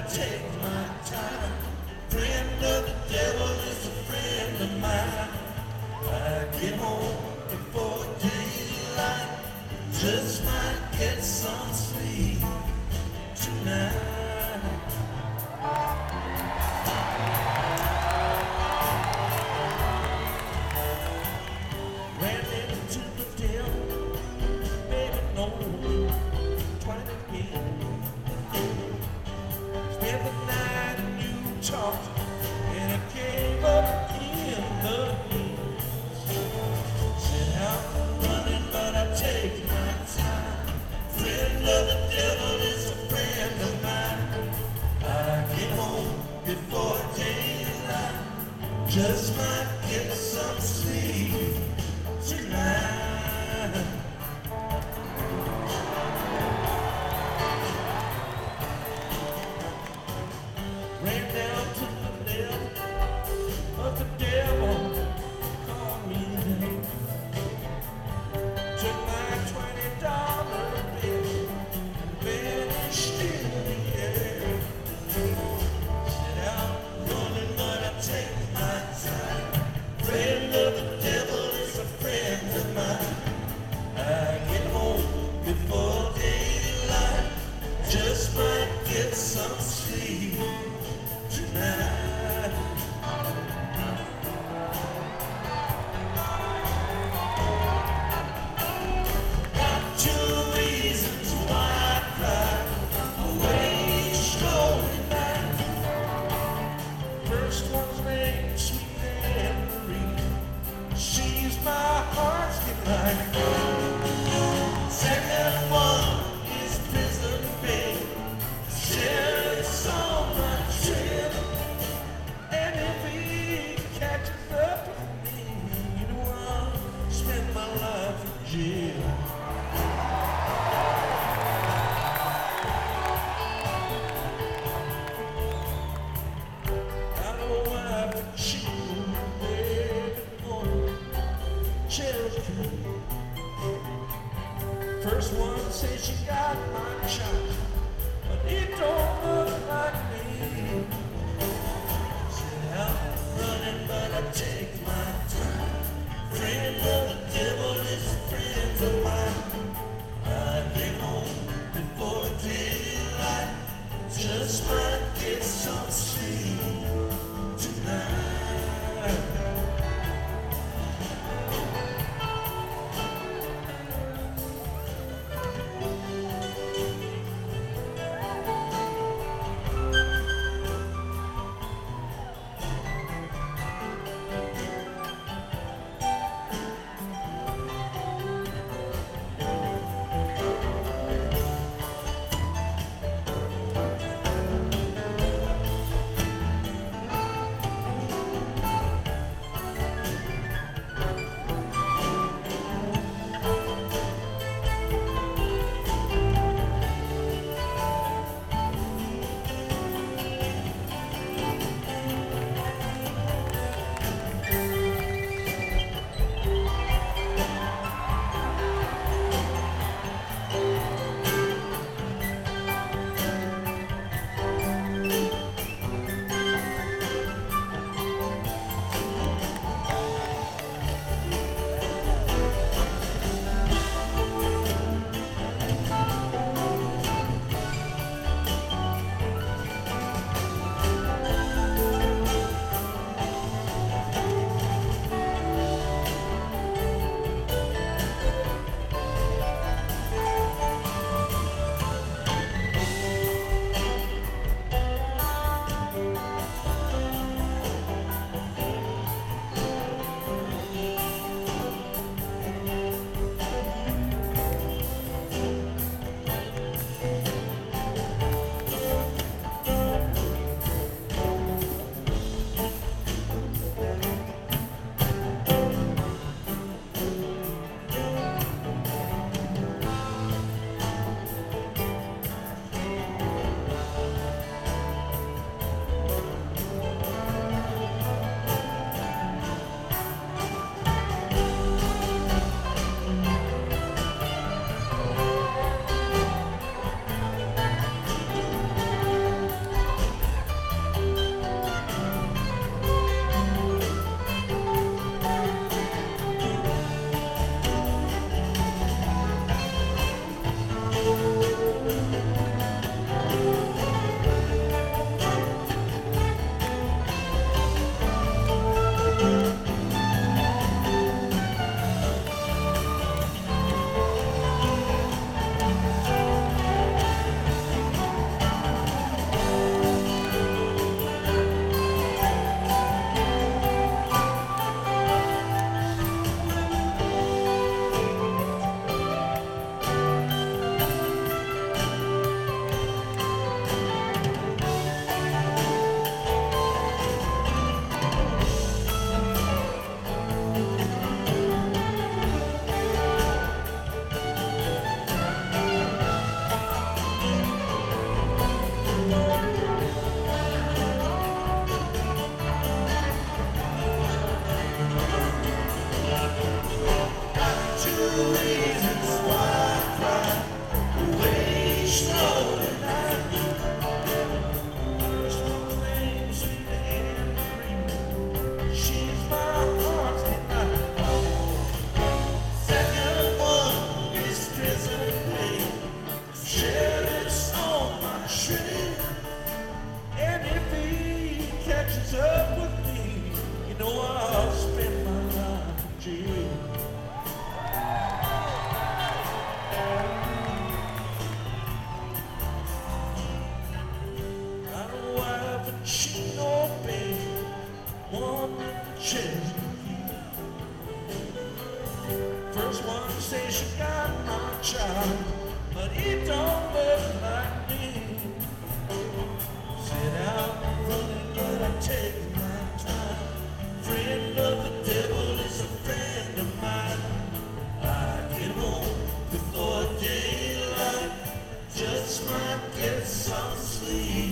take my time. Friend of the devil is a friend of mine. I get home before daylight, just might get some sleep tonight. Ran into the devil, baby, no, twice again. Spent the night in Utah, and I came up in the hills. Said I'm running, but I take my time. Friend of the devil is a friend of mine. I get home before daylight, just might get some sleep tonight. Ran down to the left of the devil, called me name. Took my $20 bill and vanished in the air. Said I'm running, but I take my time. Friend of the devil is a friend of mine. I get home before daylight, just might get some sleep tonight. Got two reasons why I cry away each lonely night. First one's named Sweet Anne Marie. She's my heart's delight. Second one is Prison Babe. Sheriff's on my trail, and if he catches up with me, you know I'll spend my life in jail. I know I've been cheating, baby, on Cherokee. First one says she got my child, but it don't look like me. Said I'm running, but I take my time. Friend of the devil is a friend of mine. I get home before daylight, just might get some sleep tonight. get some sleep.